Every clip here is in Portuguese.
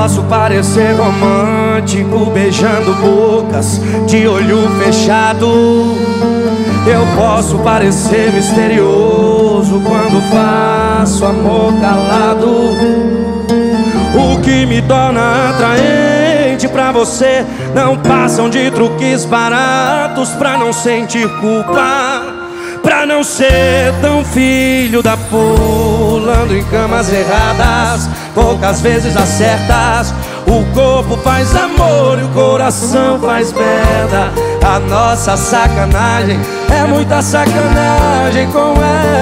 posso parecer romântico, beijando bocas de olho fechado. Eu posso parecer misterioso quando faço amor calado. O que me torna atraente pra você não passam de truques baratos pra não sentir culpa, pra não ser tão filho da pulando em camas erradas. Poucas vezes acertas. O corpo faz amor e o coração faz merda. A nossa sacanagem é muita sacanagem com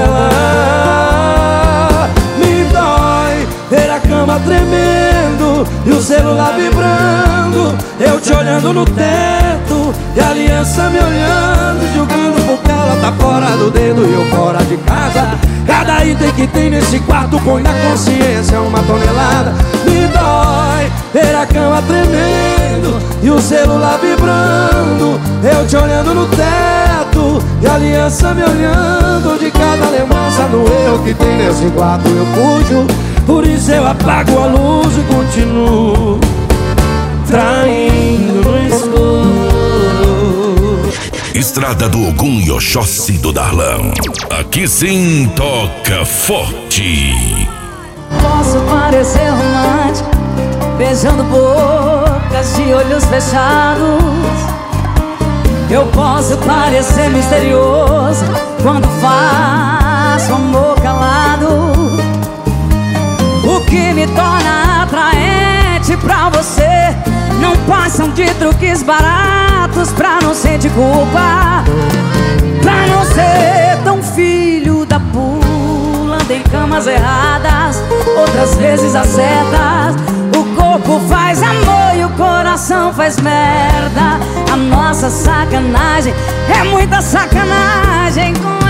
ela. Me dói ver a cama tremendo e o celular vibrando, eu te olhando no teto e a aliança me olhando, julgando porque ela tá fora do dedo e eu fora de casa. Cada item que tem nesse quarto põe na consciência uma tonelada. Me dói ver a cama tremendo e o celular vibrando, eu te olhando no teto e a aliança me olhando. De cada lembrança do eu que tem nesse quarto eu fujo, por isso eu apago a luz e continuo traindo no escuro. Estrada do Ogum e Oxóssi do Darlan. Aqui sim toca forte. Posso parecer romântico, beijando bocas de olhos fechados. Eu posso parecer misterioso quando faço amor calado. O que me torna atraente pra você não passam de truques baratos pra não sentir culpa, pra não ser tão filho da pulando em camas erradas. Outras vezes acertas. O corpo faz amor e o coração faz merda. A nossa sacanagem é muita sacanagem com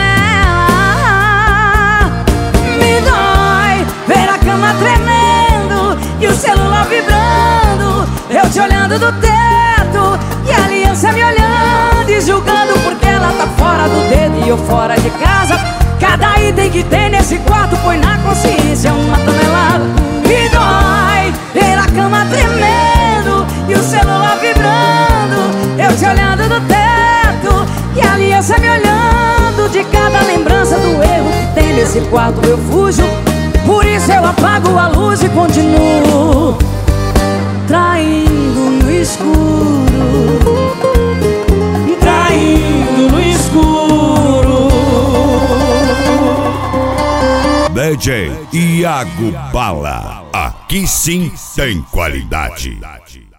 ela. Me dói ver a cama tremendo e o celular vibrando, eu te olhando do teto e a aliança me olhando e julgando porque ela tá fora do dedo e eu fora de casa. Cada item que tem nesse quarto põe na consciência uma tonelada. Me dói ver a cama tremendo e o celular vibrando, eu te olhando do teto e a aliança me olhando. De cada lembrança do erro que tem nesse quarto eu fujo, por isso eu apago a luz e continuo traindo no escuro. Traindo no escuro. DJ Iago Bala. Aqui sim tem qualidade.